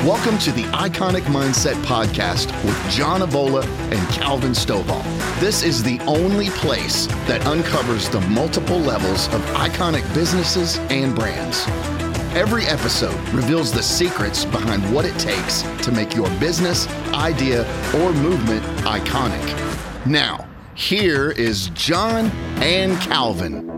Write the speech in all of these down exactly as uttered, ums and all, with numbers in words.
Welcome to the Iconic Mindset Podcast with John Avola and Calvin Stovall. This is the only place that uncovers the multiple levels of iconic businesses and brands. Every episode reveals the secrets behind what it takes to make your business, idea, or movement iconic. Now, here is John and Calvin.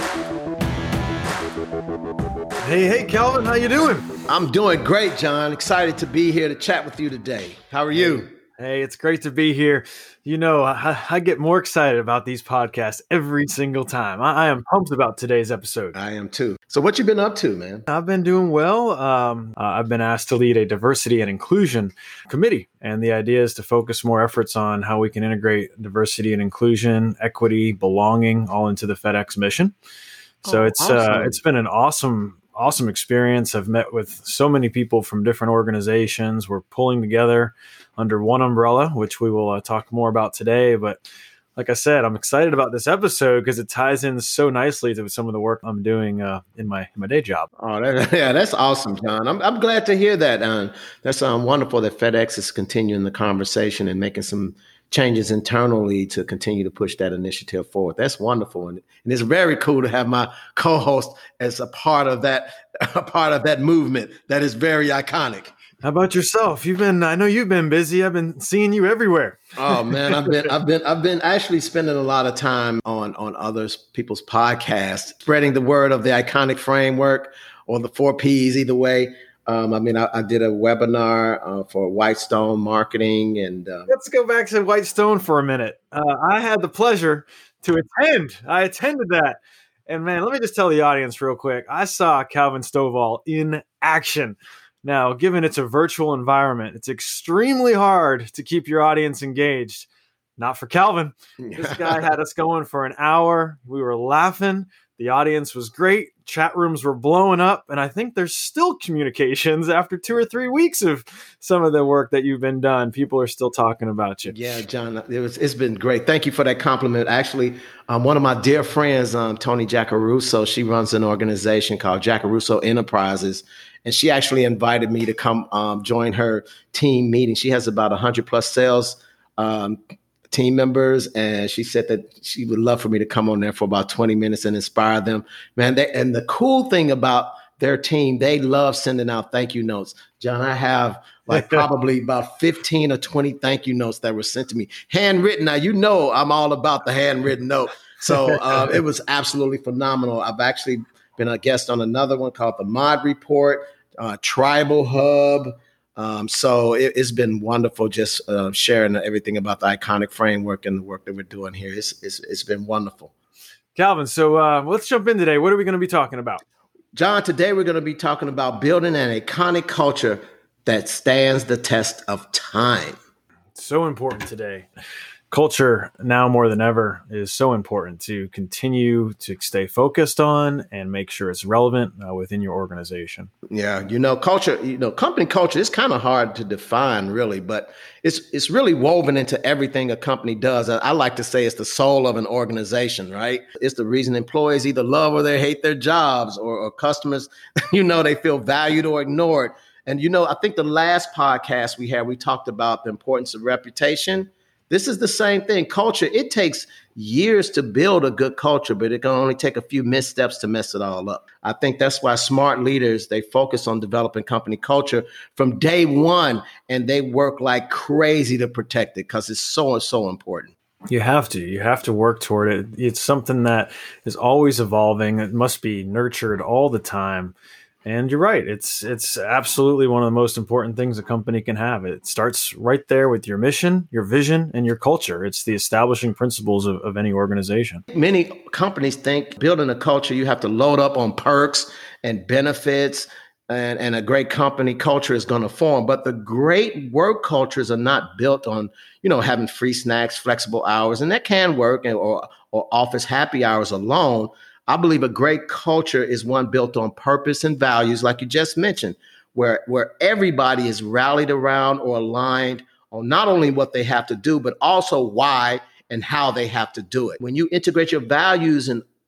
Hey, hey, Calvin, how you doing? I'm doing great, John. Excited to be here to chat with you today. How are you? Hey, it's great to be here. You know, I, I get more excited about these podcasts every single time. I, I am pumped about today's episode. I am too. So what you been up to, man? I've been doing well. Um, uh, I've been asked to lead a diversity and inclusion committee. And the idea is to focus more efforts on how we can integrate diversity and inclusion, equity, belonging, all into the FedEx mission. So Oh, it's awesome. uh, it's been an awesome Awesome experience. I've met with so many people from different organizations. We're pulling together under one umbrella, which we will uh, talk more about today. But like I said, I'm excited about this episode because it ties in so nicely to some of the work I'm doing uh, in my in my day job. Oh, that, yeah, that's awesome, John. I'm I'm glad to hear that. Um, that's um, wonderful that FedEx is continuing the conversation and making some changes internally to continue to push that initiative forward. That's wonderful. And, and it's very cool to have my co-host as a part of that, a part of that movement that is very iconic. How about yourself? You've been, I know you've been busy. I've been seeing you everywhere. Oh man, I've been, I've been, I've been actually spending a lot of time on, on others people's podcasts, spreading the word of the iconic framework or the four P's either way. Um, I mean, I, I did a webinar uh, for Whitestone Marketing, and uh, Let's go back to Whitestone for a minute. Uh, I had the pleasure to attend. I attended that. And man, let me just tell the audience real quick. I saw Calvin Stovall in action. Now, given it's a virtual environment, it's extremely hard to keep your audience engaged. Not for Calvin. This guy had us going for an hour. We were laughing. The audience was great. Chat rooms were blowing up. And I think there's still communications after two or three weeks of some of the work that you've been done. People are still talking about you. yeah, John, it was, it's been great. Thank you for that compliment. Actually, um, one of my dear friends, um, Tony Giacaruso, she runs an organization called Giacaruso Enterprises. And she actually invited me to come um, join her team meeting. She has about one hundred plus sales um team members, and she said that she would love for me to come on there for about twenty minutes and inspire them. Man, they, and the cool thing about their team, they love sending out thank you notes. John, I have like probably about fifteen or twenty thank you notes that were sent to me, handwritten. Now, you know, I'm all about the handwritten note. So uh, it was absolutely phenomenal. I've actually been a guest on another one called the Mod Report, uh, Tribal Hub. Um, so it, it's been wonderful just uh, sharing everything about the iconic framework and the work that we're doing here. It's it's, it's been wonderful. Calvin, so uh, let's jump in today. What are we going to be talking about? John, today we're going to be talking about building an iconic culture that stands the test of time. So important today. Culture now more than ever is so important to continue to stay focused on and make sure it's relevant uh, within your organization. Yeah, you know, culture, you know, company culture is kind of hard to define, really, but it's it's really woven into everything a company does. I, I like to say it's the soul of an organization, right? It's the reason employees either love or they hate their jobs, or, or customers, you know, they feel valued or ignored. And, you know, I think the last podcast we had, we talked about the importance of reputation. This is the same thing. Culture, it takes years to build a good culture, but it can only take a few missteps to mess it all up. I think that's why smart leaders, they focus on developing company culture from day one, and they work like crazy to protect it because it's so, so important. You have to. You have to work toward it. It's something that is always evolving. It must be nurtured all the time. And you're right. It's it's absolutely one of the most important things a company can have. It starts right there with your mission, your vision, and your culture. It's the establishing principles of, of any organization. Many companies think building a culture, you have to load up on perks and benefits, and, and a great company culture is going to form. But the great work cultures are not built on, you know, having free snacks, flexible hours, and that can work, or or office happy hours alone. I believe a great culture is one built on purpose and values, like you just mentioned, where, where everybody is rallied around or aligned on not only what they have to do, but also why and how they have to do it. When you integrate your values and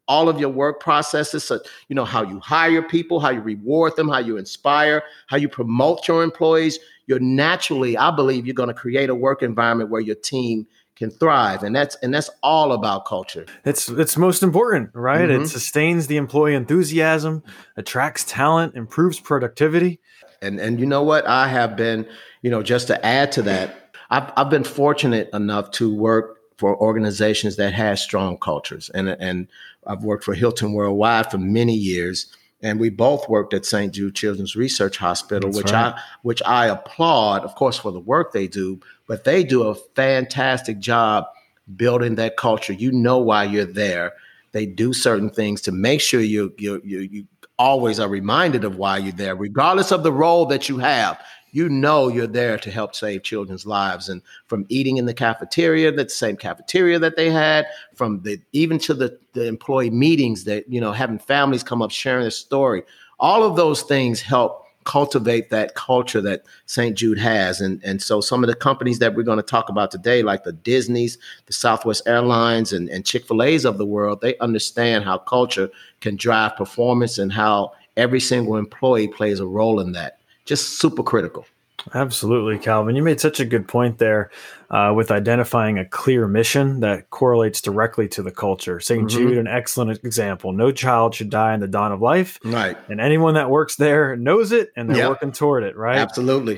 all of your work processes, so, you know, how you hire people, how you reward them, how you inspire, how you promote your employees, you're naturally, I believe, you're going to create a work environment where your team can thrive. And that's and that's all about culture. It's it's most important, right? Mm-hmm. It sustains the employee enthusiasm, attracts talent, improves productivity. And and you know what? I have been, you know, just to add to that, I've I've been fortunate enough to work for organizations that have strong cultures. And and I've worked for Hilton Worldwide for many years. And we both worked at Saint Jude Children's Research Hospital, That's which right. I which I applaud, of course, for the work they do, but they do a fantastic job building that culture. You know why you're there. They do certain things to make sure you you you you always are reminded of why you're there, regardless of the role that you have. You know you're there to help save children's lives. And from eating in the cafeteria, that same cafeteria that they had, from the even to the, the employee meetings that, you know, having families come up sharing their story, all of those things help cultivate that culture that Saint Jude has. And, and so some of the companies that we're going to talk about today, like the Disneys, the Southwest Airlines, and, and Chick-fil-A's of the world, they understand how culture can drive performance and how every single employee plays a role in that. Just super critical. Absolutely, Calvin. You made such a good point there uh, with identifying a clear mission that correlates directly to the culture. Saint Mm-hmm. Jude, an excellent example. No child should die in the dawn of life. Right. And anyone that works there knows it, and they're yep. working toward it, right? Absolutely.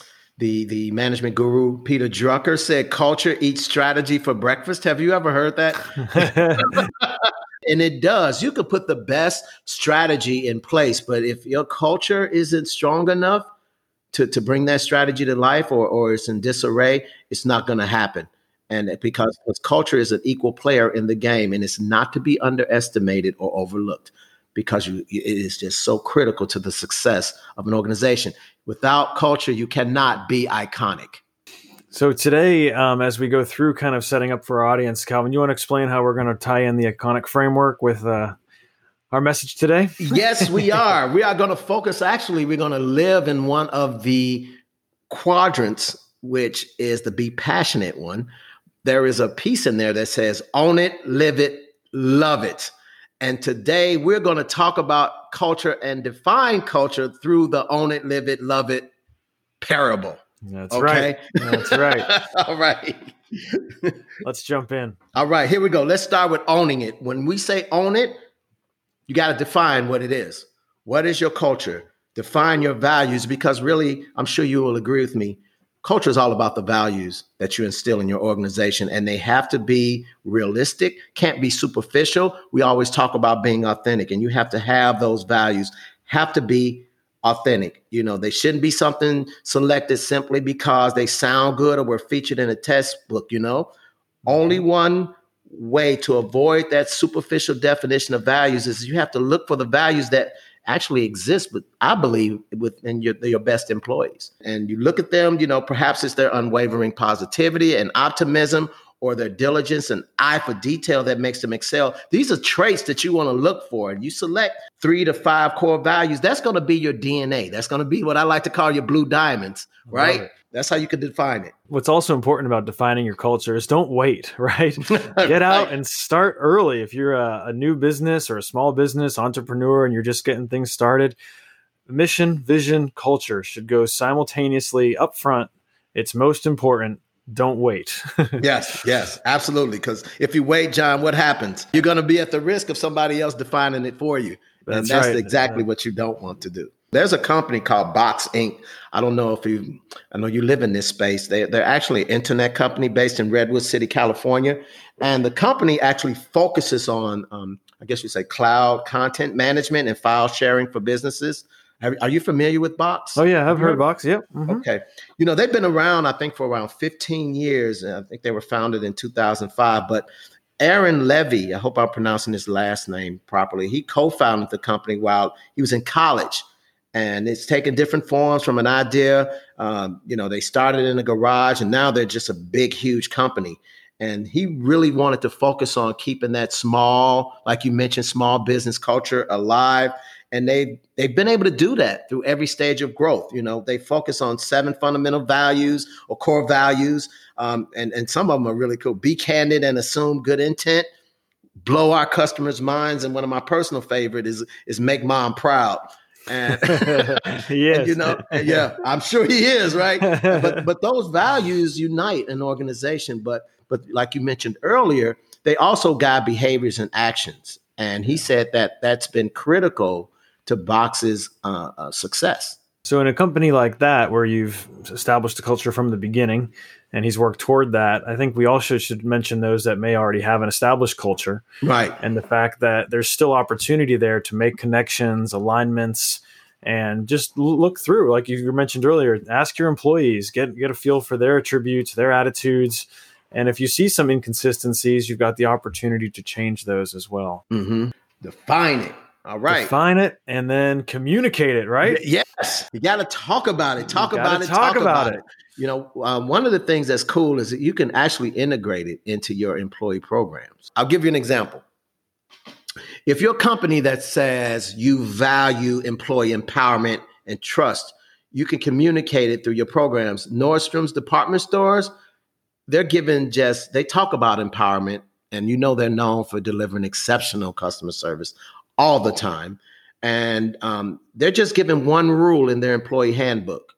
The the management guru, Peter Drucker, said culture eats strategy for breakfast. Have you ever heard that? And it does. You could put the best strategy in place, but if your culture isn't strong enough to, to bring that strategy to life, or, or it's in disarray, it's not going to happen. And because culture is an equal player in the game, and it's not to be underestimated or overlooked, because you, it is just so critical to the success of an organization. Without culture, you cannot be iconic. So today, um, as we go through kind of setting up for our audience, Calvin, you want to explain how we're going to tie in the iconic framework with uh, our message today? Yes, we are. We are going to focus. Actually, we're going to live in one of the quadrants, which is the be passionate one. There is a piece in there that says, own it, live it, love it. And today we're going to talk about culture and define culture through the own it, live it, love it parable. That's okay? right. That's right. All right. Let's jump in. All right, here we go. Let's start with owning it. When we say own it, you got to define what it is. What is your culture? Define your values, because really, I'm sure you will agree with me, culture is all about the values that you instill in your organization, and they have to be realistic, can't be superficial. We always talk about being authentic, and you have to have those values, have to be authentic. You know, they shouldn't be something selected simply because they sound good or were featured in a textbook, you know. Only one way to avoid that superficial definition of values is you have to look for the values that actually exist, but I believe within your, your best employees. And you look at them, you know, perhaps it's their unwavering positivity and optimism, or their diligence and eye for detail that makes them excel. These are traits that you want to look for. And you select three to five core values. That's going to be your D N A. That's going to be what I like to call your blue diamonds, right? That's how you can define it. What's also important about defining your culture is don't wait, right? Get out Right. and start early. If you're a, a new business or a small business entrepreneur and you're just getting things started, mission, vision, culture should go simultaneously up front. It's most important. Don't wait. Yes, yes, absolutely. Because if you wait, John, what happens? You're going to be at the risk of somebody else defining it for you. That's and that's right. exactly Yeah. what you don't want to do. There's a company called Box Incorporated. I don't know if you, I know you live in this space. They, they're actually an internet company based in Redwood City, California. And the company actually focuses on, um, I guess you say, cloud content management and file sharing for businesses. Are, are you familiar with Box? Oh, yeah. I've heard Box. Yep. Mhm. Okay. You know, they've been around, I think, for around fifteen years. And I think they were founded in two thousand five. But Aaron Levy, I hope I'm pronouncing his last name properly, he co-founded the company while he was in college. And it's taken different forms from an idea. Um, you know, they started in a garage, and now they're just a big, huge company. And he really wanted to focus on keeping that small, like you mentioned, small business culture alive. And they, they've been able to do that through every stage of growth. You know, they focus on seven fundamental values or core values. Um, and, and some of them are really cool. Be candid and assume good intent. blow our customers' minds. And one of my personal favorite is, is make mom proud. And, yes. and, you know, yeah, I'm sure he is, right? But but those values unite an organization. But but like you mentioned earlier, they also guide behaviors and actions. And he said that that's been critical to Box's uh, uh, success. So in a company like that, where you've established a culture from the beginning and he's worked toward that, I think we also should mention those that may already have an established culture. Right. And the fact that there's still opportunity there to make connections, alignments, and just look through, like you mentioned earlier, ask your employees, get, get a feel for their attributes, their attitudes. And if you see some inconsistencies, you've got the opportunity to change those as well. Mm-hmm. Define it. All right. Define it and then communicate it, right? Yes. You got to talk about it. Talk about it. Talk, talk about, about it. it. You know, um, one of the things that's cool is that you can actually integrate it into your employee programs. I'll give you an example. If you're a company that says you value employee empowerment and trust, you can communicate it through your programs. Nordstrom's department stores, they're given just, they talk about empowerment, and you know they're known for delivering exceptional customer service all the time. And um, they're just given one rule in their employee handbook.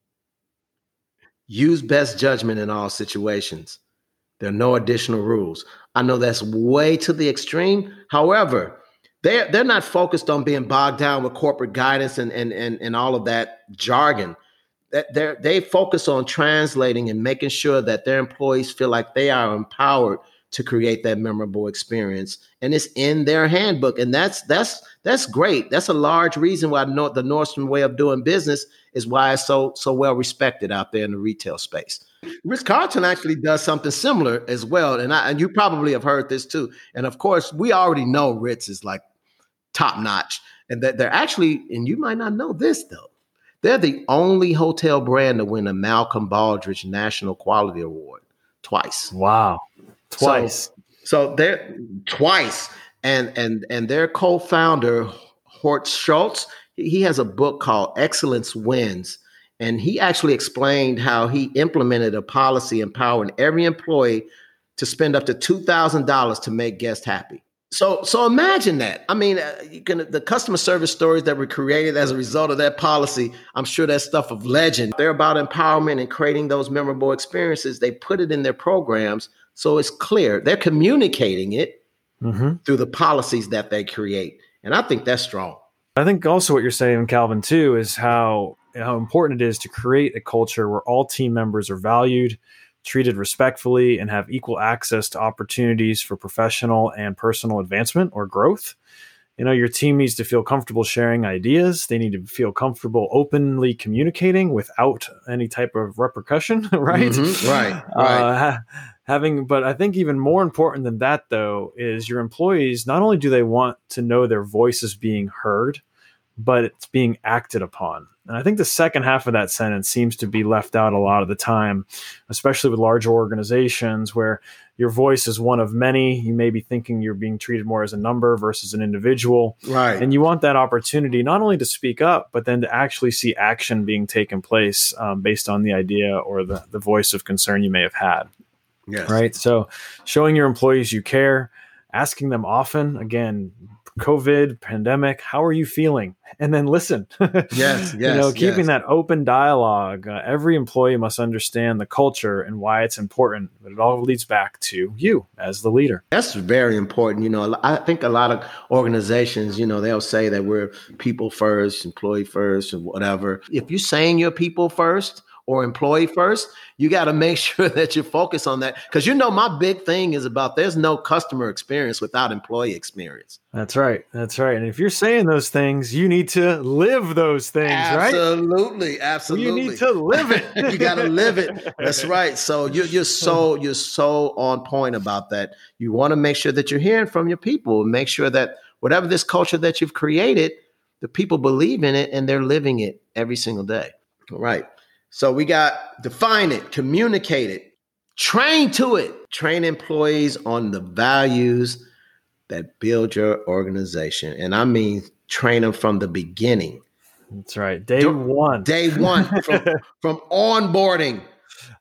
Use best judgment in all situations. There are no additional rules. I know that's way to the extreme. However, they're, they're not focused on being bogged down with corporate guidance and, and, and, and all of that jargon. They're, they focus on translating and making sure that their employees feel like they are empowered to create that memorable experience. And it's in their handbook. And that's that's that's great. That's a large reason why the Nordstrom way of doing business is why it's so so well respected out there in the retail space. Ritz-Carlton actually does something similar as well. And, I, and you probably have heard this too. And of course, we already know Ritz is like top notch. And that they're actually, and you might not know this though, they're the only hotel brand to win a Malcolm Baldrige National Quality Award twice. Wow. Twice. So, so they're twice. And and and their co-founder, Horst Schulze, he has a book called Excellence Wins. And he actually explained how he implemented a policy empowering every employee to spend up to two thousand dollars to make guests happy. So so imagine that. I mean, uh, you can, the customer service stories that were created as a result of that policy, I'm sure that's stuff of legend. They're about empowerment and creating those memorable experiences. They put it in their programs so it's clear. They're communicating it mm-hmm. through the policies that they create. And I think that's strong. I think also what you're saying, Calvin, too, is how how important it is to create a culture where all team members are valued, treated respectfully, and have equal access to opportunities for professional and personal advancement or growth. You know, your team needs to feel comfortable sharing ideas. They need to feel comfortable openly communicating without any type of repercussion, right? Mm-hmm. Right, right. Uh, having, but I think even more important than that, though, is your employees, not only do they want to know their voice is being heard, but it's being acted upon. And I think the second half of that sentence seems to be left out a lot of the time, especially with larger organizations where your voice is one of many. You may be thinking you're being treated more as a number versus an individual. Right. And you want that opportunity not only to speak up, but then to actually see action being taken place um, based on the idea or the, the voice of concern you may have had. Yes. Right. So showing your employees you care, asking them often, again, COVID, pandemic, how are you feeling? And then listen. Yes, yes. You know, keeping yes. that open dialogue. Uh, every employee must understand the culture and why it's important, but it all leads back to you as the leader. That's very important. You know, I think a lot of organizations, you know, they'll say that we're people first, employee first, and whatever. If you're saying you're people first or employee first, you got to make sure that you focus on that. Because, you know, my big thing is about there's no customer experience without employee experience. That's right. That's right. And if you're saying those things, you need to live those things, absolutely, right? Absolutely. Absolutely. You need to live it. You got to live it. That's right. So you're, you're so you're so on point about that. You want to make sure that you're hearing from your people. Make sure that whatever this culture that you've created, the people believe in it and they're living it every single day. All right. So we got define it, communicate it, train to it, train employees on the values that build your organization. And I mean, train them from the beginning. That's right. Day one. Day one from, from onboarding.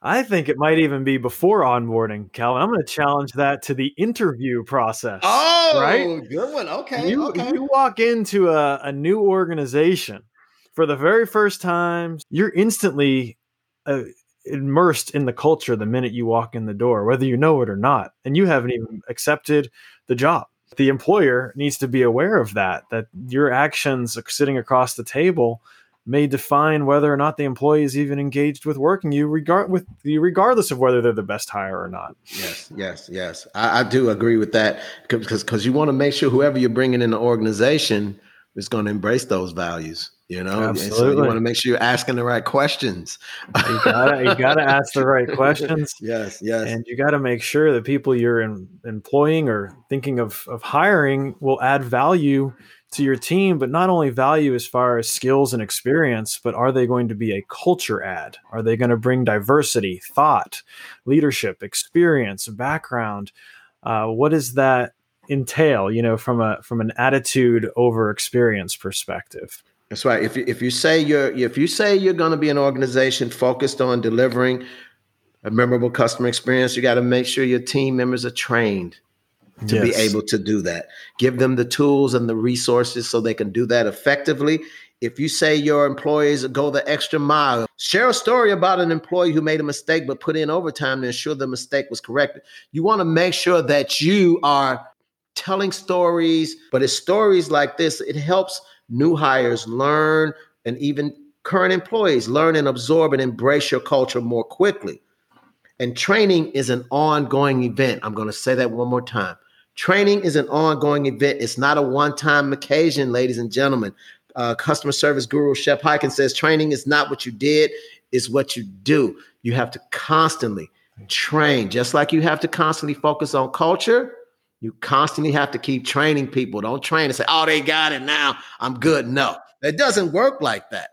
I think it might even be before onboarding, Calvin. I'm going to challenge that to the interview process. Oh, right? Good one. Okay. You, okay. you walk into a, a new organization for the very first time, you're instantly uh, immersed in the culture the minute you walk in the door, whether you know it or not, and you haven't even accepted the job. The employer needs to be aware of that, that your actions sitting across the table may define whether or not the employee is even engaged with working you, regard with you, regardless of whether they're the best hire or not. Yes, yes, yes. I, I do agree with that, because because you want to make sure whoever you're bringing in the organization is going to embrace those values. You know, Absolutely. So you want to make sure you're asking the right questions. You gotta, you gotta ask the right questions. Yes, yes. And you got to make sure that people you're in, employing or thinking of, of hiring will add value to your team, but not only value as far as skills and experience, but are they going to be a culture add? Are they going to bring diversity, thought, leadership, experience, background? Uh, what does that entail, you know, from a from an attitude over experience perspective? That's right. If you, if you say you're if you say you're going to be an organization focused on delivering a memorable customer experience, you got to make sure your team members are trained to yes. be able to do that. Give them the tools and the resources so they can do that effectively. If you say your employees go the extra mile, share a story about an employee who made a mistake but put in overtime to ensure the mistake was corrected. You want to make sure that you are telling stories, but it's stories like this. It helps new hires learn, and even current employees learn and absorb and embrace your culture more quickly. And training is an ongoing event. I'm going to say that one more time. Training is an ongoing event. It's not a one-time occasion, ladies and gentlemen. Uh, customer service guru Shep Hyken says training is not what you did, it's what you do. You have to constantly train. Just like you have to constantly focus on culture, you constantly have to keep training people. Don't train and say, oh, they got it now, I'm good. No, it doesn't work like that.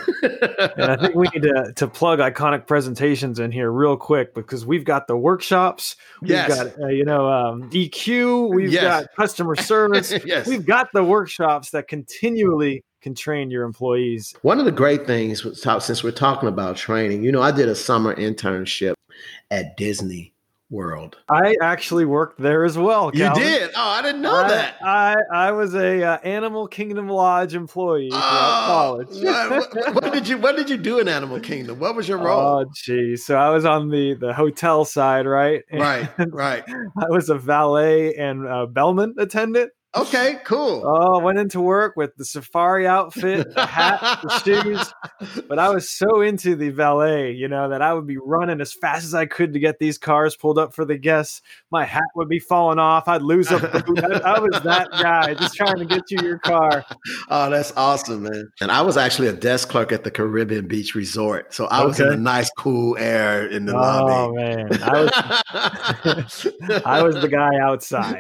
And I think we need to, to plug Iconic Presentations in here real quick, because we've got the workshops, we've yes. got, uh, you know, um, E Q, we've yes. got customer service, yes. we've got the workshops that continually can train your employees. One of the great things, since we're talking about training, you know, I did a summer internship at Disney World. I actually worked there as well, Calvin. You did? Oh, I didn't know I, that. I I was a uh, Animal Kingdom Lodge employee throughout oh, college. what, what, what did you What did you do in Animal Kingdom? What was your role? Oh, geez. So I was on the the hotel side, right? Right, right. I was a valet and a bellman attendant. Okay, cool. Oh, I went into work with the safari outfit, the hat, the shoes. But I was so into the valet, you know, that I would be running as fast as I could to get these cars pulled up for the guests. My hat would be falling off. I'd lose a boot. I, I was that guy just trying to get you your car. Oh, that's awesome, man. And I was actually a desk clerk at the Caribbean Beach Resort. So I was okay. in the nice, cool air in the oh, lobby. Oh, man. I was, I was the guy outside.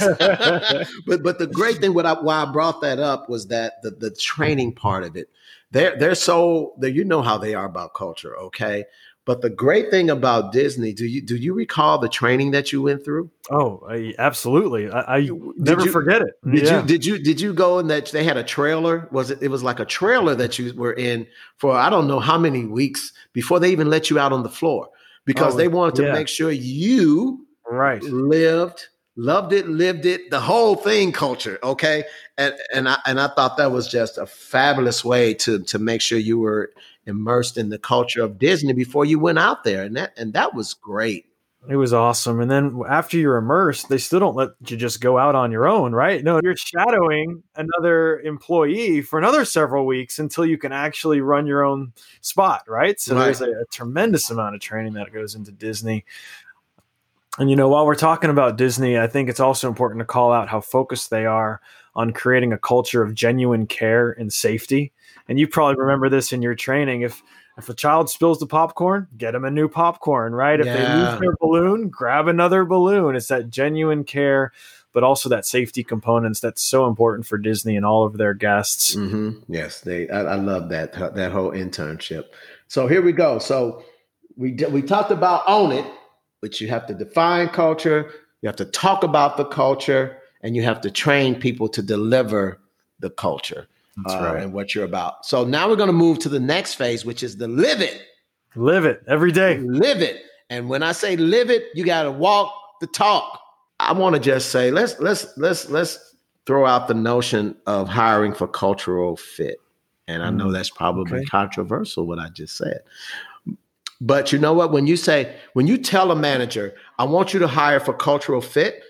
Yes. But But the great thing, what I, why I brought that up was that the, the training part of it, they're, they're so, they're, you know how they are about culture, okay? But the great thing about Disney, do you do you recall the training that you went through? Oh, I, absolutely. I, I never you, forget it. Did yeah. you did you did you go in that they had a trailer? Was it it was like a trailer that you were in for I don't know how many weeks before they even let you out on the floor, because oh, they wanted to yeah. make sure you right lived Loved it, lived it, the whole thing culture, okay? And and I and I thought that was just a fabulous way to to make sure you were immersed in the culture of Disney before you went out there. And that and that was great. It was awesome. And then after you're immersed, they still don't let you just go out on your own, right? No, you're shadowing another employee for another several weeks until you can actually run your own spot, right? So right. there's a, a tremendous amount of training that goes into Disney. And, you know, while we're talking about Disney, I think it's also important to call out how focused they are on creating a culture of genuine care and safety. And you probably remember this in your training. If if a child spills the popcorn, get them a new popcorn, right? If yeah. they lose their balloon, grab another balloon. It's that genuine care, but also that safety components that's so important for Disney and all of their guests. Mm-hmm. Yes, they. I, I love that that whole internship. So here we go. So we we talked about own it. But you have to define culture, you have to talk about the culture, and you have to train people to deliver the culture That's uh, right. and what you're about. So now we're going to move to the next phase, which is the live it. Live it every day. Live it. And when I say live it, you got to walk the talk. I want to just say, let's let's let's let's throw out the notion of hiring for cultural fit. And I know that's probably okay. controversial, what I just said. But you know what? When you say, when you tell a manager, I want you to hire for cultural fit,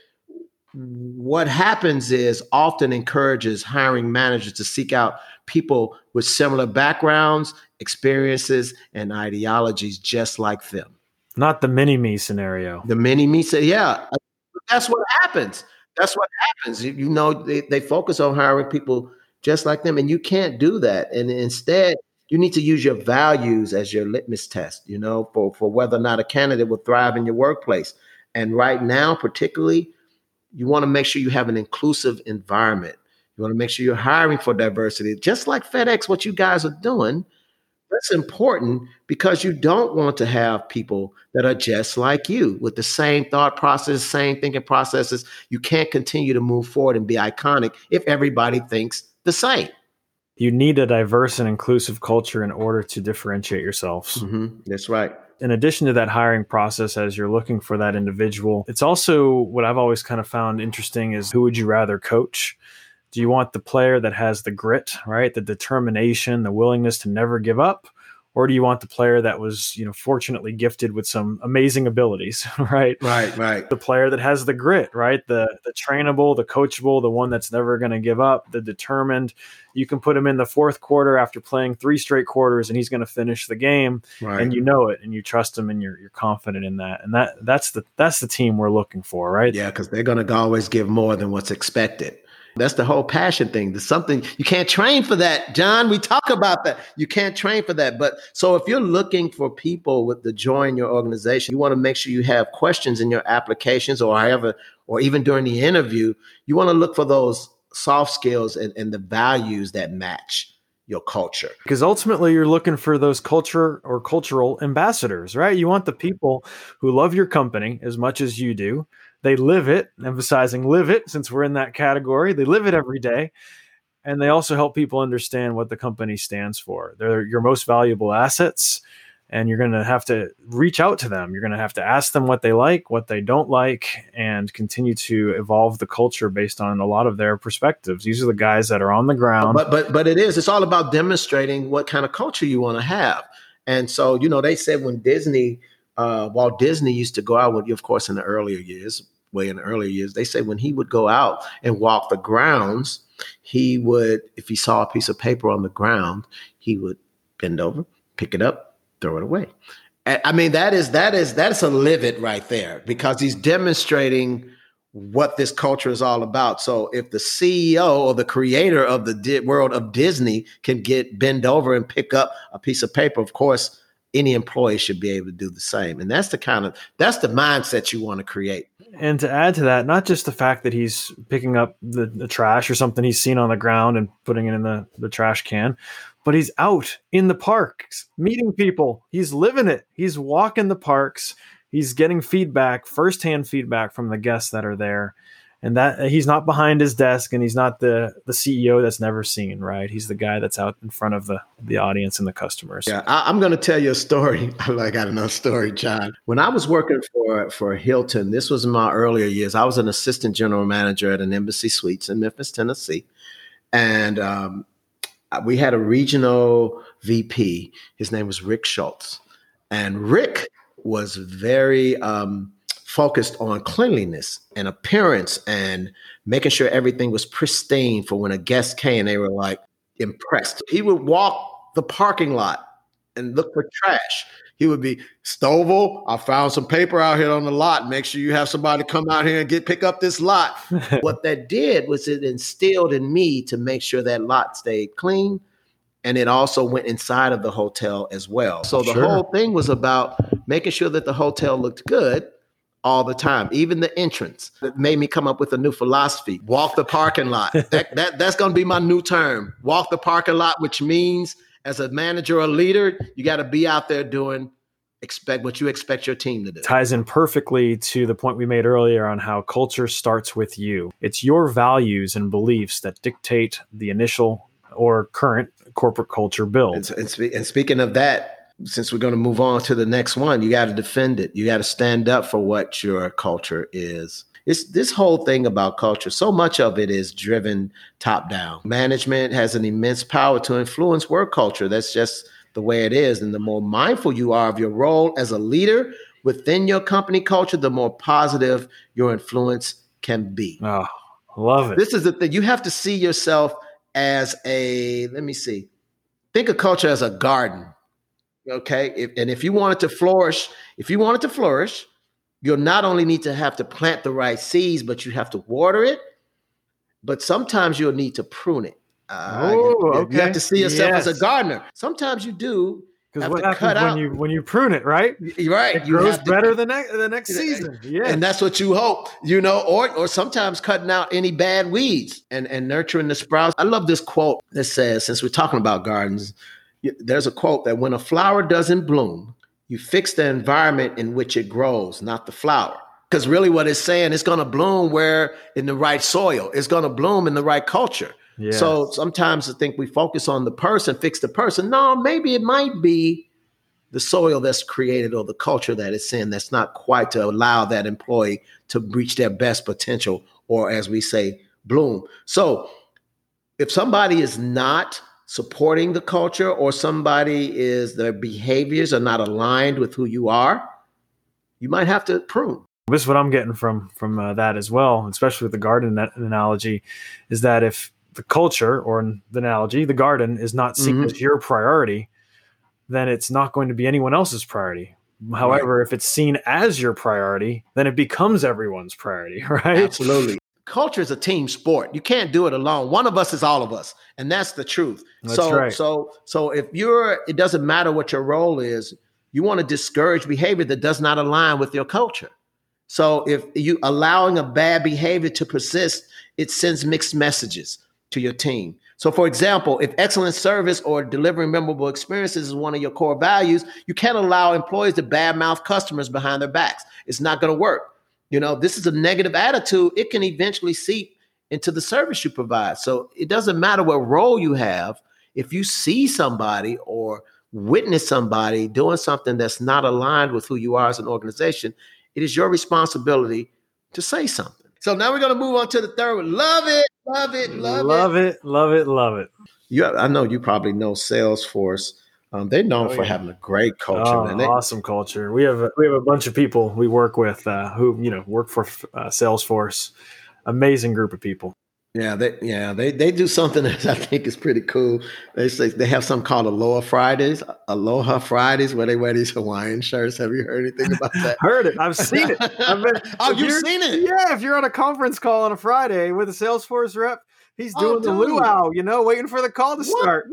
what happens is often encourages hiring managers to seek out people with similar backgrounds, experiences, and ideologies just like them. Not the mini-me scenario. The mini-me, say, yeah, that's what happens. That's what happens. You, you know, they, they focus on hiring people just like them, and you can't do that. And instead, you need to use your values as your litmus test, you know, for, for whether or not a candidate will thrive in your workplace. And right now, particularly, you want to make sure you have an inclusive environment. You want to make sure you're hiring for diversity, just like FedEx, what you guys are doing. That's important because you don't want to have people that are just like you with the same thought process, same thinking processes. You can't continue to move forward and be iconic if everybody thinks the same. You need a diverse and inclusive culture in order to differentiate yourselves. Mm-hmm. That's right. In addition to that hiring process, as you're looking for that individual, it's also what I've always kind of found interesting is who would you rather coach? Do you want the player that has the grit, right? The determination, the willingness to never give up? Or do you want the player that was, you know, fortunately gifted with some amazing abilities, right? Right, right. The player that has the grit, right? The the trainable, the coachable, the one that's never going to give up, the determined. You can put him in the fourth quarter after playing three straight quarters and he's going to finish the game, right. And you know it and you trust him and you're you're confident in that. And that that's the that's the team we're looking for, right? Yeah, because they're going to always give more than what's expected. That's the whole passion thing. There's something you can't train for that, John. We talk about that. You can't train for that. But so if you're looking for people with to join your organization, you want to make sure you have questions in your applications or however, or even during the interview, you want to look for those soft skills and, and the values that match your culture. Because ultimately you're looking for those culture or cultural ambassadors, right? You want the people who love your company as much as you do. They live it, emphasizing live it, since we're in that category. They live it every day. And they also help people understand what the company stands for. They're your most valuable assets. And you're going to have to reach out to them. You're going to have to ask them what they like, what they don't like, and continue to evolve the culture based on a lot of their perspectives. These are the guys that are on the ground. But but but it is. It's all about demonstrating what kind of culture you want to have. And so, you know, they said when Disney Uh, Walt Disney used to go out with you, of course, in the earlier years, way in the earlier years, they say when he would go out and walk the grounds, he would, if he saw a piece of paper on the ground, he would bend over, pick it up, throw it away. I mean, that is, that is, that's a live it right there because he's demonstrating what this culture is all about. So if the C E O or the creator of the di- world of Disney can get bend over and pick up a piece of paper, of course, any employee should be able to do the same. And that's the kind of, that's the mindset you want to create. And to add to that, not just the fact that he's picking up the, the trash or something he's seen on the ground and putting it in the, the trash can, but he's out in the parks, meeting people. He's living it. He's walking the parks. He's getting feedback, firsthand feedback from the guests that are there. And that he's not behind his desk and he's not the, the C E O that's never seen, right? He's the guy that's out in front of the, the audience and the customers. Yeah, I, I'm going to tell you a story. I got another story, John. When I was working for, for Hilton, this was in my earlier years. I was an assistant general manager at an Embassy Suites in Memphis, Tennessee. And um, we had a regional V P. His name was Rick Schultz. And Rick was very um, focused on cleanliness and appearance and making sure everything was pristine for when a guest came, they were like impressed. He would walk the parking lot and look for trash. He would be, Stovall, I found some paper out here on the lot. Make sure you have somebody come out here and get pick up this lot. What that did was it instilled in me to make sure that lot stayed clean. And it also went inside of the hotel as well. So the Sure. whole thing was about making sure that the hotel looked good all the time, even the entrance. It made me come up with a new philosophy. Walk the parking lot. that, that That's going to be my new term. Walk the parking lot, which means as a manager or leader, you got to be out there doing expect what you expect your team to do. Ties in perfectly to the point we made earlier on how culture starts with you. It's your values and beliefs that dictate the initial or current corporate culture build. And, and, spe- and speaking of that, since we're going to move on to the next one, you got to defend it. You got to stand up for what your culture is. It's this whole thing about culture. So much of it is driven top down. Management has an immense power to influence work culture. That's just the way it is. And the more mindful you are of your role as a leader within your company culture, the more positive your influence can be. Oh, love it. This is the thing. You have to see yourself as a, let me see, think of culture as a garden. Okay. If, and if you want it to flourish, if you want it to flourish, you'll not only need to have to plant the right seeds, but you have to water it. But sometimes you'll need to prune it. Uh, oh, you, okay. you have to see yourself yes. as a gardener. Sometimes you do. Because have what to happens cut when out. you when you prune it, right? Right. It you grows have to, better the next the next season. Yeah. And that's what you hope, you know, or or sometimes cutting out any bad weeds and, and nurturing the sprouts. I love this quote that says, since we're talking about gardens, there's a quote that when a flower doesn't bloom, you fix the environment in which it grows, not the flower. Because really what it's saying, it's going to bloom where in the right soil. It's going to bloom in the right culture. Yes. So sometimes I think we focus on the person, fix the person. No, maybe it might be the soil that's created or the culture that it's in that's not quite to allow that employee to reach their best potential or, as we say, bloom. So if somebody is not supporting the culture or somebody is, their behaviors are not aligned with who you are, you might have to prune. This is what I'm getting from from uh, that as well, especially with the garden analogy, is that if the culture, or in the analogy, the garden is not seen mm-hmm. as your priority, then it's not going to be anyone else's priority. However, right. if it's seen as your priority, then it becomes everyone's priority, right? Absolutely. Culture is a team sport. You can't do it alone. One of us is all of us, and that's the truth. That's so, right. so, so if you're, it doesn't matter what your role is, you want to discourage behavior that does not align with your culture. So if you allowing a bad behavior to persist, it sends mixed messages to your team. So for example, if excellent service or delivering memorable experiences is one of your core values, you can't allow employees to badmouth customers behind their backs. It's not going to work. You know, this is a negative attitude. It can eventually seep into the service you provide. So it doesn't matter what role you have. If you see somebody or witness somebody doing something that's not aligned with who you are as an organization, it is your responsibility to say something. So now we're going to move on to the third one. Love it, love it, love, love it. it, love it, love it. You, I know you probably know Salesforce. Um, they're known oh, for yeah. having a great culture. Oh, man. They, awesome culture. We have a, we have a bunch of people we work with uh, who you know work for uh, Salesforce. Amazing group of people. Yeah, they yeah they they do something that I think is pretty cool. They say they have something called Aloha Fridays, Aloha Fridays, where they wear these Hawaiian shirts. Have you heard anything about that? Heard it. I've seen it. I've been, oh, you've seen it? Yeah. If you're on a conference call on a Friday with a Salesforce rep, he's doing oh, the luau, you know, waiting for the call to what? start.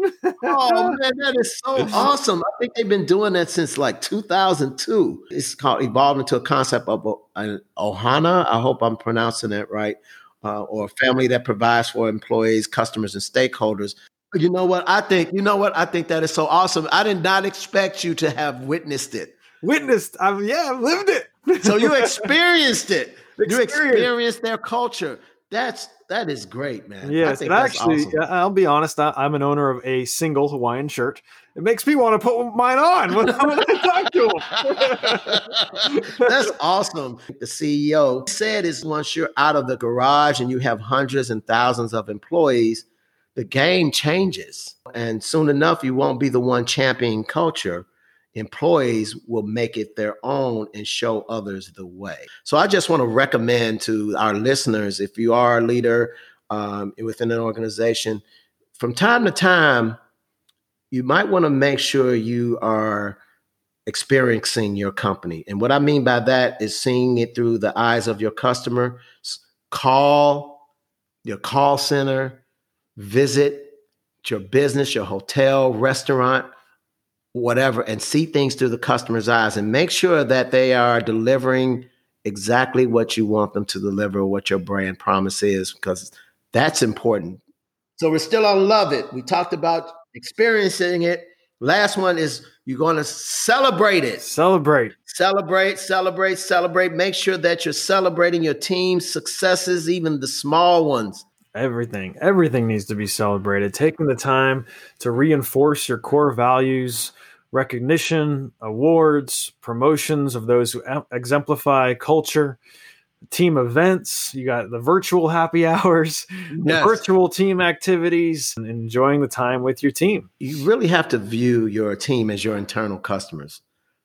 Oh man, that is so awesome! I think they've been doing that since like two thousand two. It's called evolved into a concept of an ohana. I hope I'm pronouncing that right. Uh, or a family that provides for employees, customers, and stakeholders. You know what? I think, you know what? I think that is so awesome. I did not expect you to have witnessed it. Witnessed? I, yeah, I've lived it. So you experienced it. Experience. You experienced their culture. That's, that is great, man. Yes, and actually, awesome. I'll be honest, I, I'm an owner of a single Hawaiian shirt. It makes me want to put mine on when, when I talk to them. That's awesome. The C E O said is once you're out of the garage and you have hundreds and thousands of employees, the game changes. And soon enough, you won't be the one championing culture. Employees will make it their own and show others the way. So I just want to recommend to our listeners, if you are a leader um, within an organization, from time to time, you might want to make sure you are experiencing your company. And what I mean by that is seeing it through the eyes of your customer. Call your call center, visit your business, your hotel, restaurant, whatever, and see things through the customer's eyes and make sure that they are delivering exactly what you want them to deliver, what your brand promise is, because that's important. So we're still on Love It. We talked about experiencing it. Last one is you're going to celebrate it. Celebrate. Celebrate, celebrate, celebrate. Make sure that you're celebrating your team's successes, even the small ones. Everything. Everything needs to be celebrated. Taking the time to reinforce your core values recognition, awards, promotions of those who exemplify culture, team events. You got the virtual happy hours, yes. the virtual team activities, and enjoying the time with your team. You really have to view your team as your internal customers.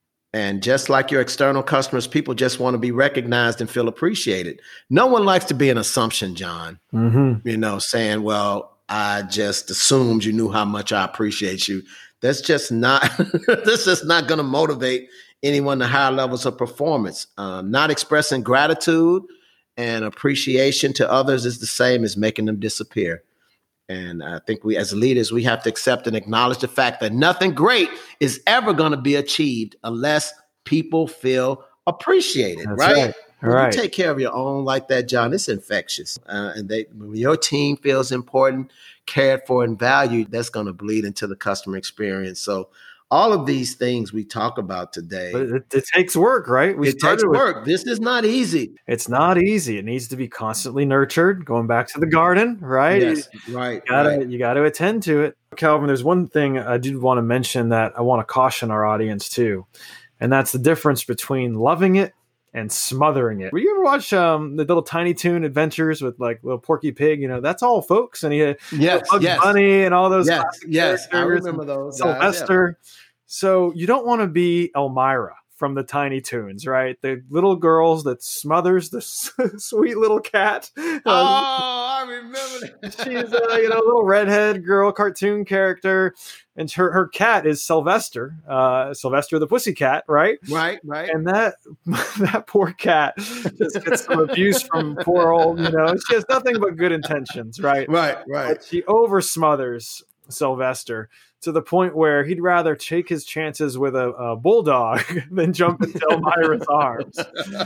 And just like your external customers, people just want to be recognized and feel appreciated. No one likes to be an assumption, John, mm-hmm. you know, saying, well, I just assumed you knew how much I appreciate you. That's just not, that's just not going to motivate anyone to higher levels of performance. Um, not expressing gratitude and appreciation to others is the same as making them disappear. And I think we, as leaders, we have to accept and acknowledge the fact that nothing great is ever going to be achieved unless people feel appreciated, That's right? right. When right. you take care of your own like that, John, it's infectious. Uh, and they, when your team feels important, cared for, and valued, that's going to bleed into the customer experience. So all of these things we talk about today. But it, it takes work, right? We it takes work. With, this is not easy. It's not easy. It needs to be constantly nurtured. Going back to the garden, right? Yes, right. You gotta, right. you gotta attend to it. Calvin, there's one thing I did want to mention that I want to caution our audience too. And that's the difference between loving it and smothering it. Will you ever watch um, the little Tiny Toon adventures with like little Porky Pig? You know, that's all folks. And he had yes, Bugs yes. Bunny and all those. Yes, yes. I remember those. Sylvester. Guys, yeah. So you don't want to be Elmira from the Tiny Toons, right? The little girls that smothers the sweet little cat. Oh, um, I remember that. She's a you know little redhead girl cartoon character, and her, her cat is Sylvester, uh, Sylvester the Pussycat, right? Right, right. And that that poor cat just gets some abuse from poor old, you know. She has nothing but good intentions, right? Right, right. But she over smothers Sylvester to the point where he'd rather take his chances with a, a bulldog than jump into Elmira's arms.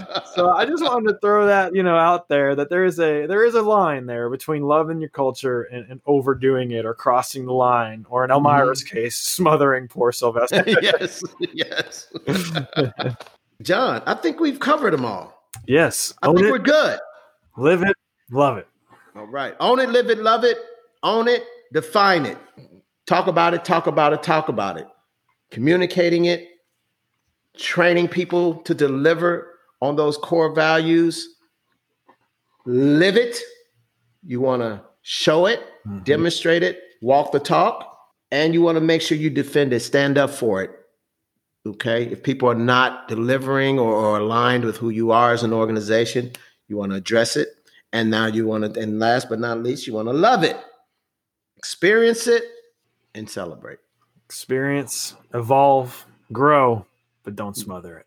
So I just wanted to throw that, you know, out there that there is a there is a line there between loving your culture and, and overdoing it or crossing the line, or in Elmira's mm. case, smothering poor Sylvester. yes, yes. John, I think we've covered them all. Yes. I think it. We're good. Live it, love it. All right. Own it, live it, love it. Own it, define it. Talk about it, talk about it, talk about it. Communicating it, training people to deliver on those core values. Live it. You want to show it, mm-hmm. demonstrate it, walk the talk, and you want to make sure you defend it, stand up for it. Okay? If people are not delivering or, or aligned with who you are as an organization, you want to address it. And now you want to, and last but not least, you want to love it. Experience it. And celebrate. Experience, evolve, grow, but don't smother it.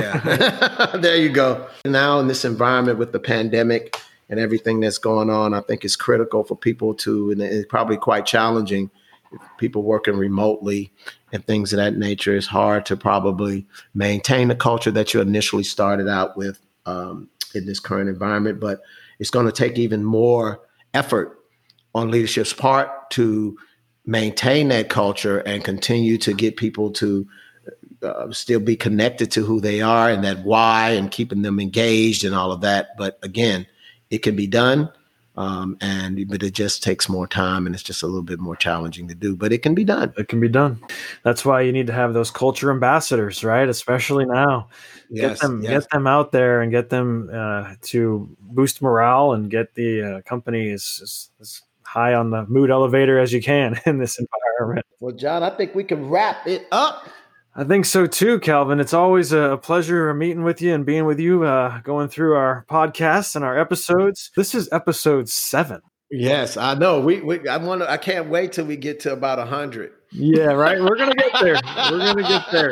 Yeah. There you go. Now in this environment with the pandemic and everything that's going on, I think it's critical for people to, and it's probably quite challenging, people working remotely and things of that nature. It's hard to probably maintain the culture that you initially started out with um, in this current environment, but it's going to take even more effort on leadership's part to maintain that culture and continue to get people to uh, still be connected to who they are and that why, and keeping them engaged and all of that. But again, it can be done. Um, and but it just takes more time, and it's just a little bit more challenging to do, but it can be done. It can be done. That's why you need to have those culture ambassadors, right? Especially now. Yes, get them, yes. get them out there and get them uh, to boost morale and get the uh, company as, as, as high on the mood elevator as you can in this environment. Well, John, I think we can wrap it up. I think so too, Calvin. It's always a pleasure meeting with you and being with you, uh, going through our podcasts and our episodes. This is episode seven. Yes, I know. We, we I want to. I can't wait till we get to about a hundred. Yeah, right. We're gonna get there. We're gonna get there.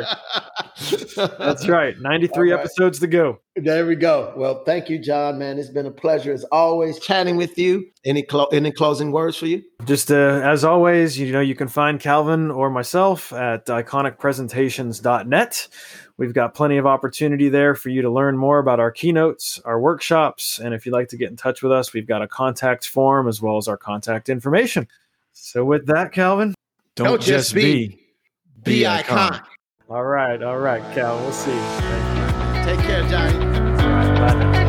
That's right. ninety-three right. episodes to go. There we go. Well, thank you, John. Man, it's been a pleasure as always chatting with you. Any clo- any closing words for you? Just uh, as always, you know, you can find Calvin or myself at iconic presentations dot net. We've got plenty of opportunity there for you to learn more about our keynotes, our workshops, and if you'd like to get in touch with us, we've got a contact form as well as our contact information. So with that, Calvin, don't, don't just be, be, be iconic. All right, all right, Cal. We'll see you. Take care, Johnny. All right, bye now.